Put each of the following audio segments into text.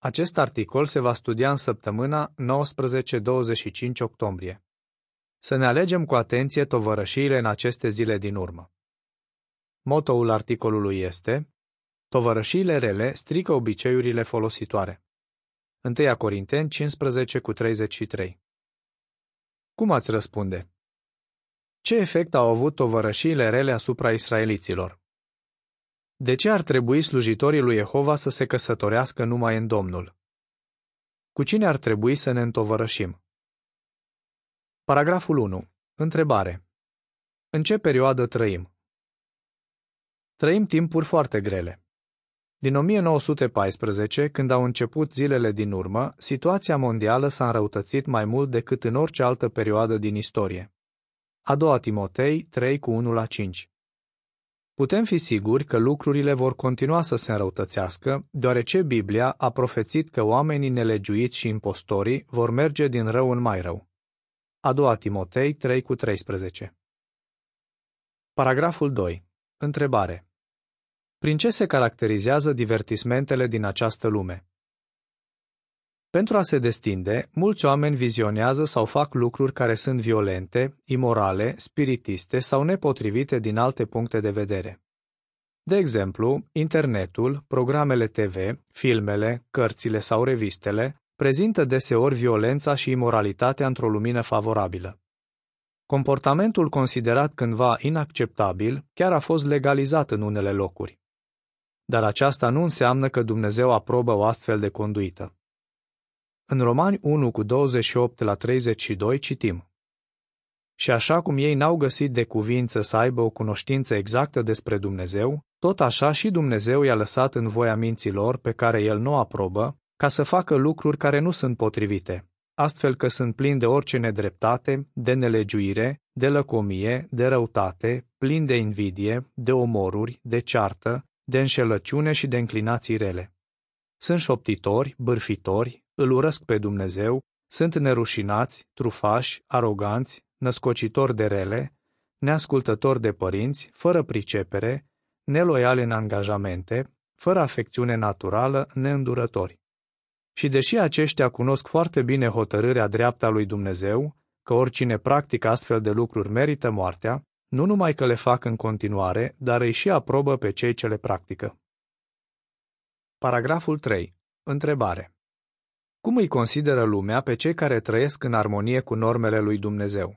Acest articol se va studia în săptămâna 19-25 octombrie. Să ne alegem cu atenție tovărășiile în aceste zile din urmă. Motoul articolului este: tovărășiile rele strică obiceiurile folositoare. 1 Corinteni 15:33. Cum ați răspunde? Ce efect au avut tovărășiile rele asupra israeliților? De ce ar trebui slujitorii lui Jehova să se căsătorească numai în Domnul? Cu cine ar trebui să ne întovărășim? Paragraful 1. Întrebare. În ce perioadă trăim? Trăim timpuri foarte grele. Din 1914, când au început zilele din urmă, situația mondială s-a înrăutățit mai mult decât în orice altă perioadă din istorie. A 2 Timotei 3:1-5. Putem fi siguri că lucrurile vor continua să se înrăutățească, deoarece Biblia a profețit că oamenii nelegiuiți și impostorii vor merge din rău în mai rău. A 2 Timotei 3:13. Paragraful 2. Întrebare. Prin ce se caracterizează divertismentele din această lume? Pentru a se destinde, mulți oameni vizionează sau fac lucruri care sunt violente, imorale, spiritiste sau nepotrivite din alte puncte de vedere. De exemplu, internetul, programele TV, filmele, cărțile sau revistele prezintă deseori violența și imoralitatea într-o lumină favorabilă. Comportamentul considerat cândva inacceptabil chiar a fost legalizat în unele locuri. Dar aceasta nu înseamnă că Dumnezeu aprobă o astfel de conduită. În Romani 1:28-32 citim: Și așa cum ei n-au găsit de cuvință să aibă o cunoștință exactă despre Dumnezeu, tot așa și Dumnezeu i-a lăsat în voia minții lor, pe care El nu aprobă, ca să facă lucruri care nu sunt potrivite, astfel că sunt plini de orice nedreptate, de nelegiuire, de lăcomie, de răutate, plini de invidie, de omoruri, de ceartă, de înșelăciune și de înclinații rele. Sunt șoptitori, bârfitori, îl urăsc pe Dumnezeu, sunt nerușinați, trufași, aroganți, născocitori de rele, neascultători de părinți, fără pricepere, neloiali în angajamente, fără afecțiune naturală, neîndurători. Și deși aceștia cunosc foarte bine hotărârea dreaptă a lui Dumnezeu, că oricine practică astfel de lucruri merită moartea, nu numai că le fac în continuare, dar îi și aprobă pe cei ce le practică. Paragraful 3. Întrebare. Cum îi consideră lumea pe cei care trăiesc în armonie cu normele lui Dumnezeu?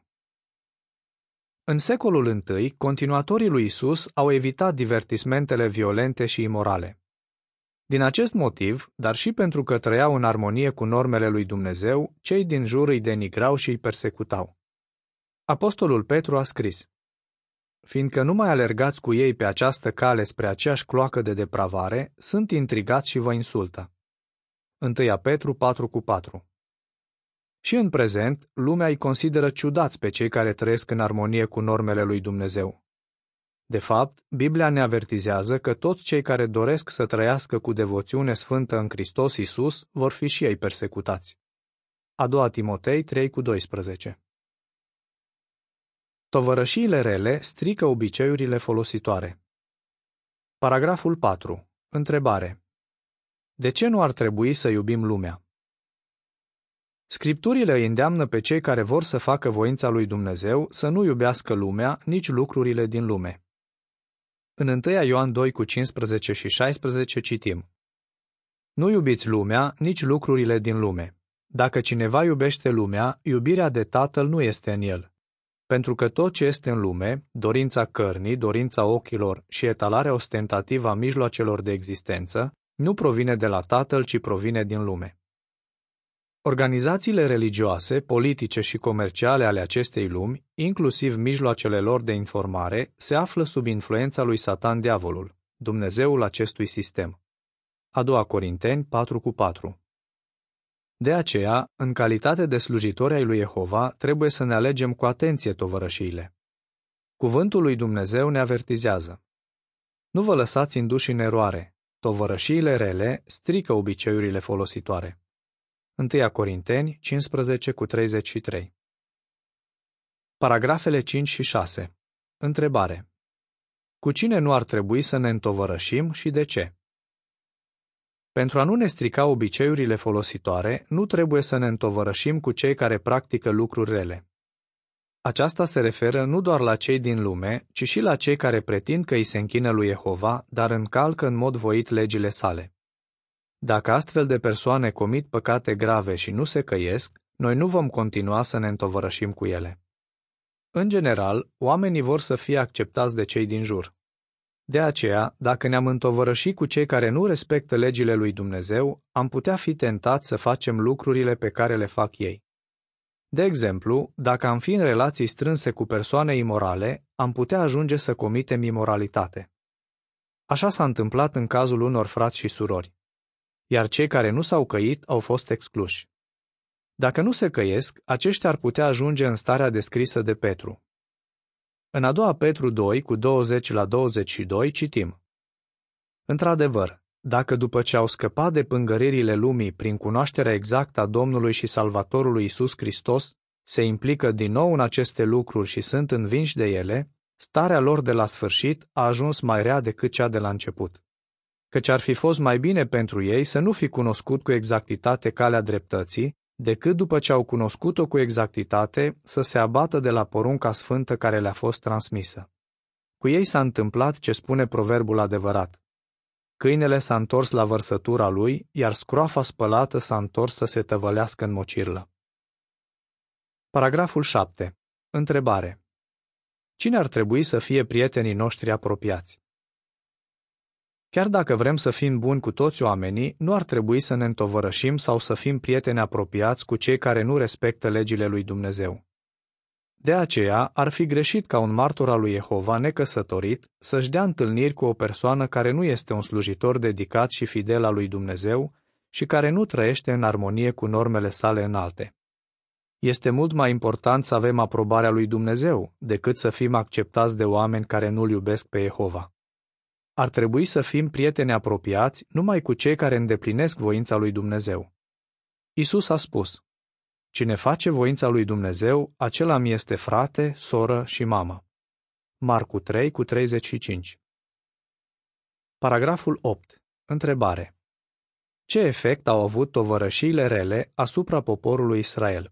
În secolul I, continuatorii lui Isus au evitat divertismentele violente și imorale. Din acest motiv, dar și pentru că trăiau în armonie cu normele lui Dumnezeu, cei din jur îi denigrau și îi persecutau. Apostolul Petru a scris: Fiindcă nu mai alergați cu ei pe această cale spre aceeași cloacă de depravare, sunt intrigați și vă insultă. 1 Petru 4:4. Și în prezent, lumea îi consideră ciudați pe cei care trăiesc în armonie cu normele lui Dumnezeu. De fapt, Biblia ne avertizează că toți cei care doresc să trăiască cu devoțiune sfântă în Hristos Iisus vor fi și ei persecutați. A 2 Timotei 3:12. Tovărășiile rele strică obiceiurile folositoare. Paragraful 4. Întrebare. De ce nu ar trebui să iubim lumea? Scripturile îi îndeamnă pe cei care vor să facă voința lui Dumnezeu să nu iubească lumea, nici lucrurile din lume. În 1 Ioan 2:15-16 citim: Nu iubiți lumea, nici lucrurile din lume. Dacă cineva iubește lumea, iubirea de Tatăl nu este în el. Pentru că tot ce este în lume, dorința cărnii, dorința ochilor și etalarea ostentativă a mijloacelor de existență, nu provine de la Tatăl, ci provine din lume. Organizațiile religioase, politice și comerciale ale acestei lumi, inclusiv mijloacele lor de informare, se află sub influența lui Satan diavolul, dumnezeul acestui sistem. A 2 Corinteni 4:4. De aceea, în calitate de slujitori ai lui Jehova, trebuie să ne alegem cu atenție tovărășiile. Cuvântul lui Dumnezeu ne avertizează: Nu vă lăsați induși în eroare. Tovărășiile rele strică obiceiurile folositoare. 1 Corinteni 15:33. Paragrafele 5 și 6. Întrebare. Cu cine nu ar trebui să ne întovărășim și de ce? Pentru a nu ne strica obiceiurile folositoare, nu trebuie să ne întovărășim cu cei care practică lucruri rele. Aceasta se referă nu doar la cei din lume, ci și la cei care pretind că îi se închină lui Jehova, dar încalcă în mod voit legile sale. Dacă astfel de persoane comit păcate grave și nu se căiesc, noi nu vom continua să ne întovărășim cu ele. În general, oamenii vor să fie acceptați de cei din jur. De aceea, dacă ne-am întovărăși cu cei care nu respectă legile lui Dumnezeu, am putea fi tentați să facem lucrurile pe care le fac ei. De exemplu, dacă am fi în relații strânse cu persoane imorale, am putea ajunge să comitem imoralitate. Așa s-a întâmplat în cazul unor frați și surori. Iar cei care nu s-au căit au fost excluși. Dacă nu se căiesc, aceștia ar putea ajunge în starea descrisă de Petru. În a doua Petru 2, cu 20-22, citim: Într-adevăr, dacă după ce au scăpat de pângăririle lumii prin cunoașterea exactă a Domnului și Salvatorului Iisus Hristos, se implică din nou în aceste lucruri și sunt învinși de ele, starea lor de la sfârșit a ajuns mai rea decât cea de la început. Căci ar fi fost mai bine pentru ei să nu fi cunoscut cu exactitate calea dreptății, decât după ce au cunoscut-o cu exactitate să se abată de la porunca sfântă care le-a fost transmisă. Cu ei s-a întâmplat ce spune proverbul adevărat: câinele s-a întors la vărsătura lui, iar scroafa spălată s-a întors să se tăvălească în mocirlă. Paragraful 7. Întrebare. Cine ar trebui să fie prietenii noștri apropiați? Chiar dacă vrem să fim buni cu toți oamenii, nu ar trebui să ne întovărășim sau să fim prieteni apropiați cu cei care nu respectă legile lui Dumnezeu. De aceea, ar fi greșit ca un martor al lui Jehova necăsătorit să-și dea întâlniri cu o persoană care nu este un slujitor dedicat și fidel al lui Dumnezeu și care nu trăiește în armonie cu normele sale înalte. Este mult mai important să avem aprobarea lui Dumnezeu decât să fim acceptați de oameni care nu-L iubesc pe Jehova. Ar trebui să fim prieteni apropiați numai cu cei care îndeplinesc voința lui Dumnezeu. Iisus a spus: cine face voința lui Dumnezeu, acela mi este frate, soră și mamă. Marcu 3, cu 35. Paragraful 8. Întrebare. Ce efect au avut tovărășiile rele asupra poporului Israel?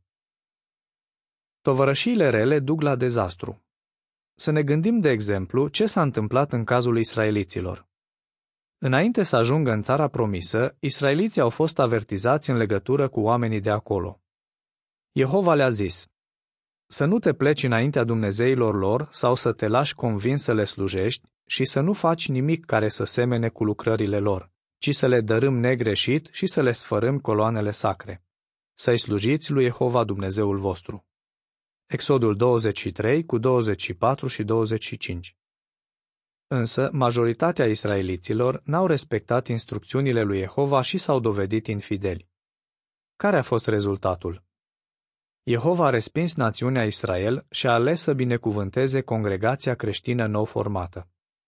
Tovărășiile rele duc la dezastru. Să ne gândim, de exemplu, ce s-a întâmplat în cazul israeliților. Înainte să ajungă în țara promisă, israeliții au fost avertizați în legătură cu oamenii de acolo. Jehova le-a zis: să nu te pleci înaintea dumnezeilor lor sau să te lași convins să le slujești și să nu faci nimic care să semene cu lucrările lor, ci să le dărâm negreșit și să le sfărâm coloanele sacre. Să-i slujiți lui Jehova Dumnezeul vostru. Exodul 23, cu 24 și 25. Însă, majoritatea israeliților n-au respectat instrucțiunile lui Jehova și s-au dovedit infideli. Care a fost rezultatul? Jehova a respins națiunea Israel și a ales să binecuvânteze congregația creștină nou formată.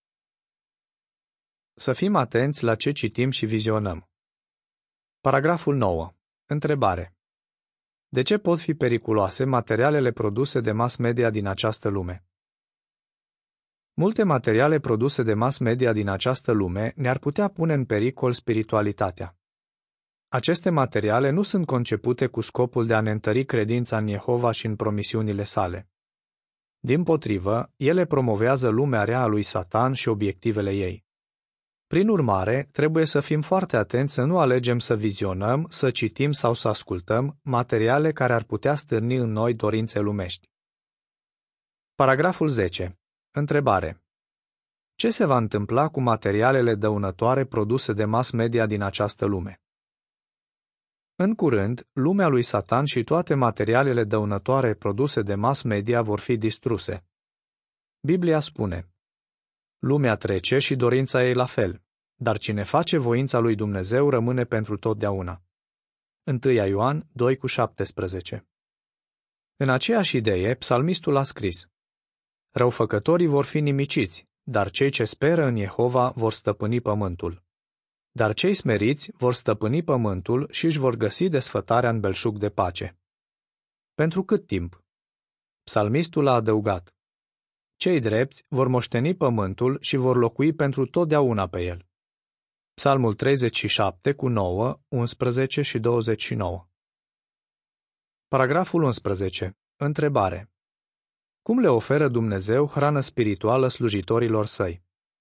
Să fim atenți la ce citim și vizionăm. Paragraful 9. Întrebare. De ce pot fi periculoase materialele produse de mass media din această lume? Multe materiale produse de mass media din această lume ne-ar putea pune în pericol spiritualitatea. Aceste materiale nu sunt concepute cu scopul de a ne întări credința în Jehova și în promisiunile sale. Dimpotrivă, ele promovează lumea rea a lui Satan și obiectivele ei. Prin urmare, trebuie să fim foarte atenți să nu alegem să vizionăm, să citim sau să ascultăm materiale care ar putea stârni în noi dorințe lumești. Paragraful 10. Întrebare. Ce se va întâmpla cu materialele dăunătoare produse de mass media din această lume? În curând, lumea lui Satan și toate materialele dăunătoare produse de mass media vor fi distruse. Biblia spune: lumea trece și dorința ei la fel, dar cine face voința lui Dumnezeu rămâne pentru totdeauna. 1 Ioan 2, cu 17. În aceeași idee, psalmistul a scris: răufăcătorii vor fi nimiciți, dar cei ce speră în Jehova vor stăpâni pământul. Dar cei smeriți vor stăpâni pământul și își vor găsi desfătarea în belșug de pace. Pentru cât timp? Psalmistul a adăugat: cei drepți vor moșteni pământul și vor locui pentru totdeauna pe el. Psalmul 37 cu 9, 11 și 29. Paragraful 11. Întrebare. Cum le oferă Dumnezeu hrană spirituală slujitorilor săi?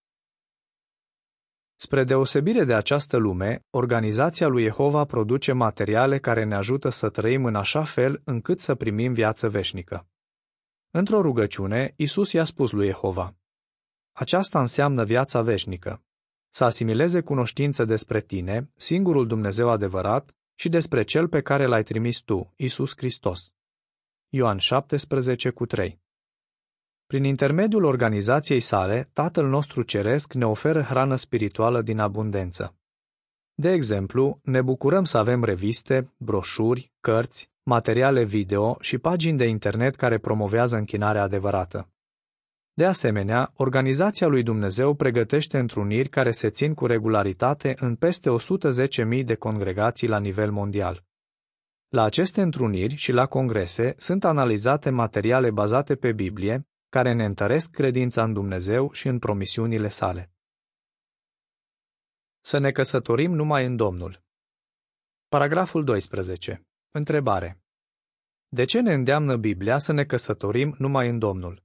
Spre deosebire de această lume, organizația lui Jehova produce materiale care ne ajută să trăim în așa fel încât să primim viață veșnică. Într-o rugăciune, Iisus i-a spus lui Jehova: aceasta înseamnă viața veșnică, să asimileze cunoștință despre tine, singurul Dumnezeu adevărat, și despre Cel pe care l-ai trimis tu, Iisus Hristos. Ioan 17 cu 3. Prin intermediul organizației sale, Tatăl nostru Ceresc ne oferă hrană spirituală din abundență. De exemplu, ne bucurăm să avem reviste, broșuri, cărți, materiale video și pagini de internet care promovează închinarea adevărată. De asemenea, organizația lui Dumnezeu pregătește întruniri care se țin cu regularitate în peste 110.000 de congregații la nivel mondial. La aceste întruniri și la congrese sunt analizate materiale bazate pe Biblie, care ne întăresc credința în Dumnezeu și în promisiunile sale. Să ne căsătorim numai în Domnul. Paragraful 12. Întrebare. De ce ne îndeamnă Biblia să ne căsătorim numai în Domnul?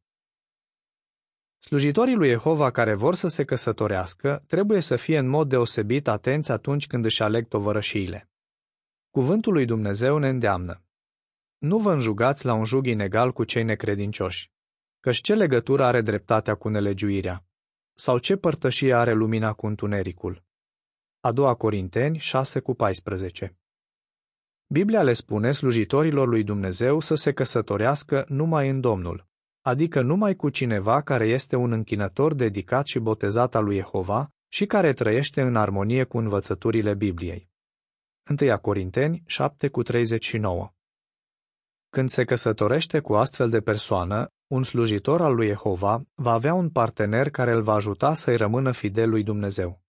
Slujitorii lui Jehova care vor să se căsătorească trebuie să fie în mod deosebit atenți atunci când își aleg tovărășiile. Cuvântul lui Dumnezeu ne îndeamnă: nu vă înjugați la un jug inegal cu cei necredincioși, căci ce legătură are dreptatea cu nelegiuirea? Sau ce părtășie are lumina cu întunericul? A doua Corinteni 6 cu 14. Biblia le spune slujitorilor lui Dumnezeu să se căsătorească numai în Domnul, adică numai cu cineva care este un închinător dedicat și botezat al lui Jehova și care trăiește în armonie cu învățăturile Bibliei. 1 Corinteni 7 cu 39. Când se căsătorește cu astfel de persoană, un slujitor al lui Jehova va avea un partener care îl va ajuta să-i rămână fidel lui Dumnezeu.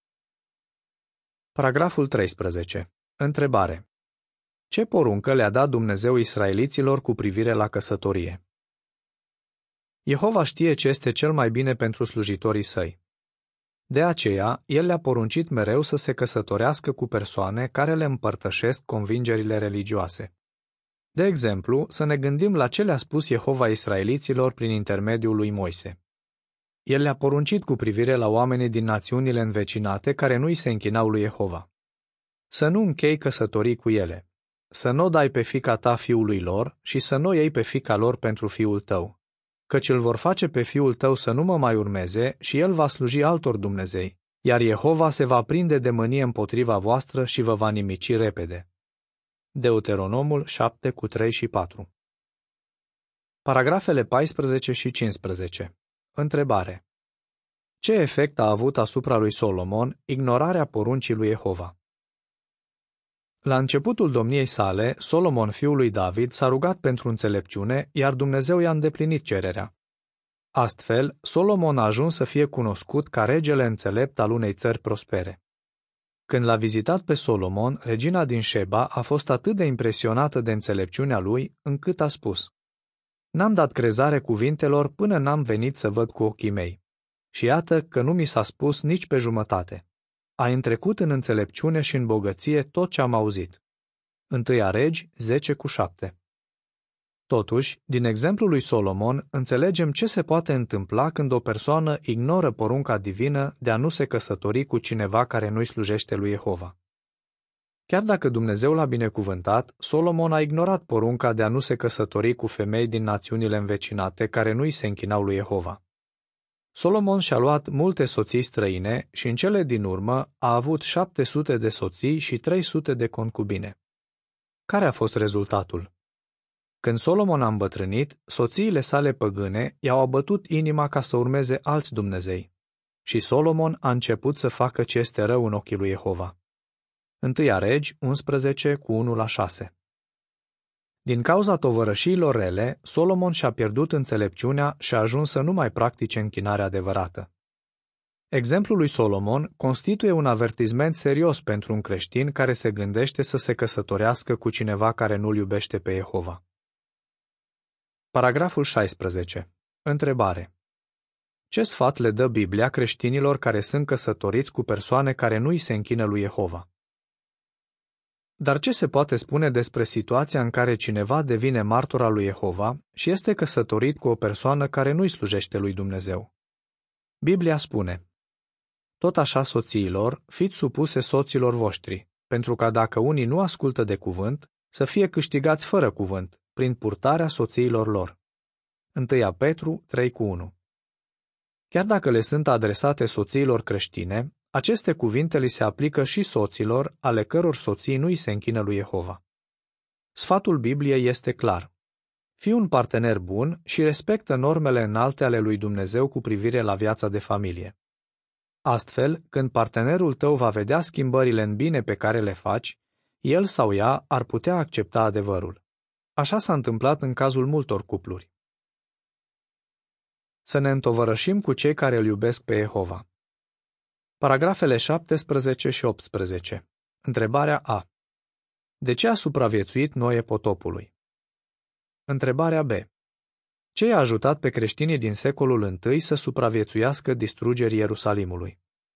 Paragraful 13. Întrebare. Ce poruncă le-a dat Dumnezeu israeliților cu privire la căsătorie? Jehova știe ce este cel mai bine pentru slujitorii săi. De aceea, El le-a poruncit mereu să se căsătorească cu persoane care le împărtășesc convingerile religioase. De exemplu, să ne gândim la ce le-a spus Jehova israeliților prin intermediul lui Moise. El le-a poruncit cu privire la oamenii din națiunile învecinate care nu-i se închinau lui Jehova. Să nu închei căsătorii cu ele, să nu dai pe fiica ta fiului lor și să nu iei pe fiica lor pentru fiul tău, căci îl vor face pe fiul tău să nu mă mai urmeze și el va sluji altor dumnezei, iar Jehova se va prinde de mânie împotriva voastră și vă va nimici repede. Deuteronomul 7 cu 3 și 4. Paragrafele 14 și 15. Întrebare. Ce efect a avut asupra lui Solomon ignorarea poruncii lui Jehova? La începutul domniei sale, Solomon, fiul lui David, s-a rugat pentru înțelepciune, iar Dumnezeu i-a îndeplinit cererea. Astfel, Solomon a ajuns să fie cunoscut ca regele înțelept al unei țări prospere. Când l-a vizitat pe Solomon, regina din Șeba a fost atât de impresionată de înțelepciunea lui, încât a spus: n-am dat crezare cuvintelor până n-am venit să văd cu ochii mei. Și iată că nu mi s-a spus nici pe jumătate. Ai întrecut în înțelepciune și în bogăție tot ce am auzit. 1 Regi 10 cu 7. Totuși, din exemplul lui Solomon, înțelegem ce se poate întâmpla când o persoană ignoră porunca divină de a nu se căsători cu cineva care nu-i slujește lui Jehova. Chiar dacă Dumnezeu l-a binecuvântat, Solomon a ignorat porunca de a nu se căsători cu femei din națiunile învecinate care nu-i se închinau lui Jehova. Solomon și-a luat multe soții străine și în cele din urmă a avut 700 de soții și 300 de concubine. Care a fost rezultatul? Când Solomon a îmbătrânit, soțiile sale păgâne i-au abătut inima ca să urmeze alți dumnezei. Și Solomon a început să facă ce este rău în ochii lui Jehova. 1 Regi 11 cu 1 la 6. Din cauza tovărășiilor rele, Solomon și-a pierdut înțelepciunea și a ajuns să nu mai practice închinarea adevărată. Exemplul lui Solomon constituie un avertisment serios pentru un creștin care se gândește să se căsătorească cu cineva care nu-L iubește pe Jehova. Paragraful 16. Întrebare. Ce sfat le dă Biblia creștinilor care sunt căsătoriți cu persoane care nu îi se închină lui Jehova? Dar ce se poate spune despre situația în care cineva devine martor al lui Jehova și este căsătorit cu o persoană care nu îi slujește lui Dumnezeu? Biblia spune: tot așa, soțiilor, fiți supuse soților voștri, pentru ca dacă unii nu ascultă de cuvânt, să fie câștigați fără cuvânt, prin purtarea soțiilor lor. 1 Petru 3:1. Chiar dacă le sunt adresate soțiilor creștine, aceste cuvinte li se aplică și soților ale căror soții nu îi se închină lui Jehova. Sfatul Bibliei este clar: fii un partener bun și respectă normele înalte ale lui Dumnezeu cu privire la viața de familie. Astfel, când partenerul tău va vedea schimbările în bine pe care le faci, el sau ea ar putea accepta adevărul. Așa s-a întâmplat în cazul multor cupluri. Să ne întovărășim cu cei care îl iubesc pe Jehova. Paragrafele 17 și 18. Întrebarea A. De ce a supraviețuit Noe potopului? Întrebarea B. Ce i-a ajutat pe creștinii din secolul I să supraviețuiască distrugerii Ierusalimului?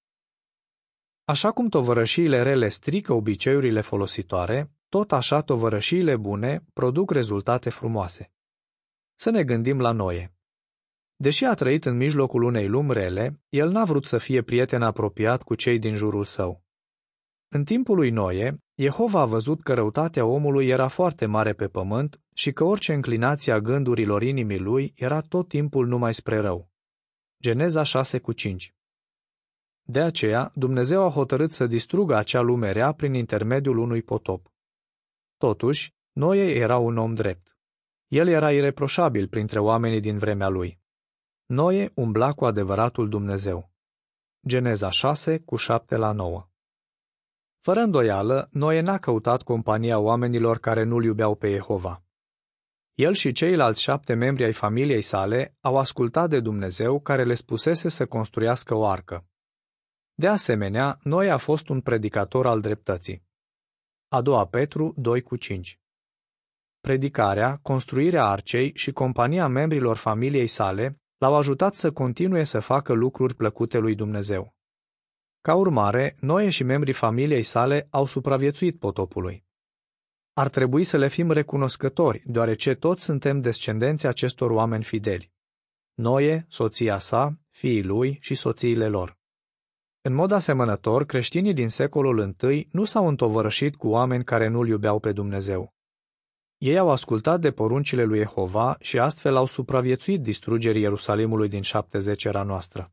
Așa cum tovărășiile rele strică obiceiurile folositoare, tot așa tovărășiile bune produc rezultate frumoase. Să ne gândim la Noe. Deși a trăit în mijlocul unei lumi rele, el n-a vrut să fie prieten apropiat cu cei din jurul său. În timpul lui Noe, Jehova a văzut că răutatea omului era foarte mare pe pământ și că orice înclinație a gândurilor inimii lui era tot timpul numai spre rău. Geneza 6:5. De aceea, Dumnezeu a hotărât să distrugă acea lume rea prin intermediul unui potop. Totuși, Noe era un om drept. El era ireproșabil printre oamenii din vremea lui. Noe umbla cu adevăratul Dumnezeu. Geneza 6:7-9. Fără îndoială, Noe n-a căutat compania oamenilor care nu-L iubeau pe Jehova. El și ceilalți 7 membri ai familiei sale au ascultat de Dumnezeu care le spusese să construiască o arcă. De asemenea, Noe a fost un predicator al dreptății. A doua Petru 2:5. Predicarea, construirea arcei și compania membrilor familiei sale l-au ajutat să continue să facă lucruri plăcute lui Dumnezeu. Ca urmare, Noe și membrii familiei sale au supraviețuit potopului. Ar trebui să le fim recunoscători, deoarece toți suntem descendenții acestor oameni fideli. Noe, soția sa, fiii lui și soțiile lor. În mod asemănător, creștinii din secolul I nu s-au întovărășit cu oameni care nu-L iubeau pe Dumnezeu. Ei au ascultat de poruncile lui Jehova și astfel au supraviețuit distrugerii Ierusalimului din 70 era noastră.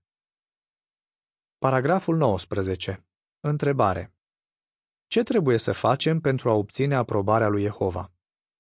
Paragraful 19. Întrebare. Ce trebuie să facem pentru a obține aprobarea lui Jehova?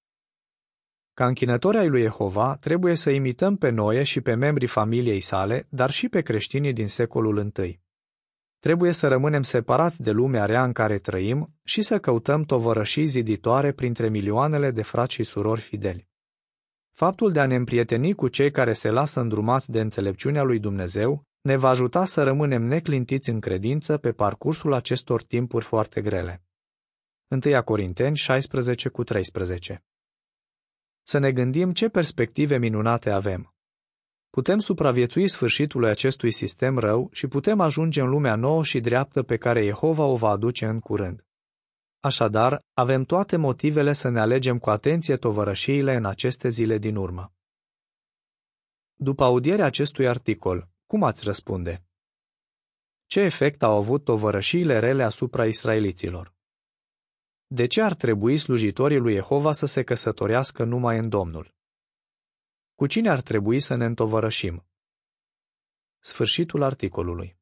Ca închinători ai lui Jehova, trebuie să imităm pe Noe și pe membrii familiei sale, dar și pe creștinii din secolul I. Trebuie să rămânem separați de lumea rea în care trăim și să căutăm tovărășii ziditoare printre milioanele de frați și surori fideli. Faptul de a ne împrieteni cu cei care se lasă îndrumați de înțelepciunea lui Dumnezeu ne va ajuta să rămânem neclintiți în credință pe parcursul acestor timpuri foarte grele. 1 Corinteni 16:13. Să ne gândim ce perspective minunate avem. Putem supraviețui sfârșitului acestui sistem rău și putem ajunge în lumea nouă și dreaptă pe care Jehova o va aduce în curând. Așadar, avem toate motivele să ne alegem cu atenție tovărășiile în aceste zile din urmă. După audierea acestui articol, cum ați răspunde? Ce efect au avut tovărășiile rele asupra israeliților? De ce ar trebui slujitorii lui Jehova să se căsătorească numai în Domnul? Cu cine ar trebui să ne întovărășim? Sfârșitul articolului.